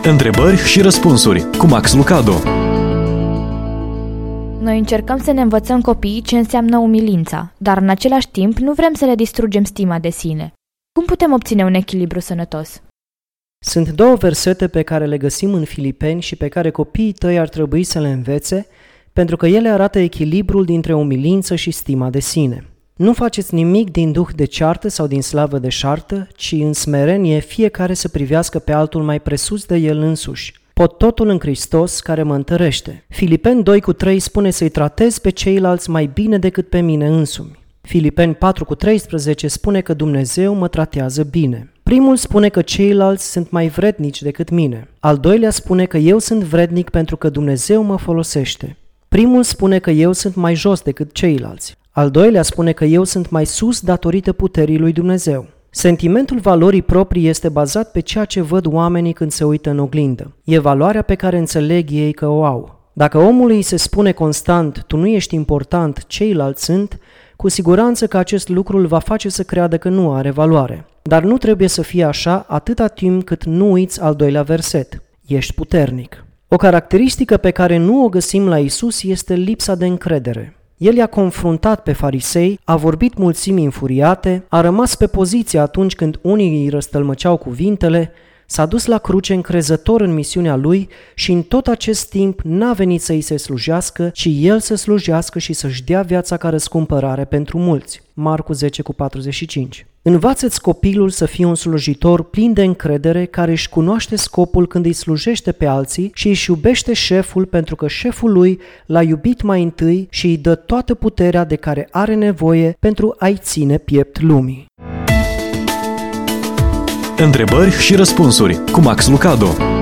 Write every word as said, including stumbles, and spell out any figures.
Întrebări și răspunsuri cu Max Lucado. Noi încercăm să ne învățăm copiii ce înseamnă umilința, dar în același timp nu vrem să le distrugem stima de sine. Cum putem obține un echilibru sănătos? Sunt două versete pe care le găsim în Filipeni și pe care copiii tăi ar trebui să le învețe, pentru că ele arată echilibrul dintre umilință și stima de sine. Nu faceți nimic din duh de ceartă sau din slavă de șartă, ci în smerenie fiecare să privească pe altul mai presus de el însuși. Pot totul în Hristos care mă întărește. Filipeni doi cu trei spune să-i tratez pe ceilalți mai bine decât pe mine însumi. Filipeni patru cu treisprezece spune că Dumnezeu mă tratează bine. Primul spune că ceilalți sunt mai vrednici decât mine. Al doilea spune că eu sunt vrednic pentru că Dumnezeu mă folosește. Primul spune că eu sunt mai jos decât ceilalți. Al doilea spune că eu sunt mai sus datorită puterii lui Dumnezeu. Sentimentul valorii proprii este bazat pe ceea ce văd oamenii când se uită în oglindă. E valoarea pe care înțeleg ei că o au. Dacă omului îi se spune constant, tu nu ești important, ceilalți sunt, cu siguranță că acest lucru îl va face să creadă că nu are valoare. Dar nu trebuie să fie așa atâta timp cât nu uiți al doilea verset. Ești puternic. O caracteristică pe care nu o găsim la Isus este lipsa de încredere. El i-a confruntat pe farisei, a vorbit mulțimii înfuriate, a rămas pe poziție atunci când unii îi răstălmăceau cuvintele, s-a dus la cruce încrezător în misiunea lui și în tot acest timp n-a venit să îi se slujească, ci el să slujească și să-și dea viața ca răscumpărare pentru mulți. Marcu zece cu patruzeci și cinci. Învață-ți copilul să fie un slujitor plin de încredere care își cunoaște scopul când îi slujește pe alții și își iubește șeful pentru că șeful lui l-a iubit mai întâi și îi dă toată puterea de care are nevoie pentru a-i ține piept lumii. Întrebări și răspunsuri cu Max Lucado.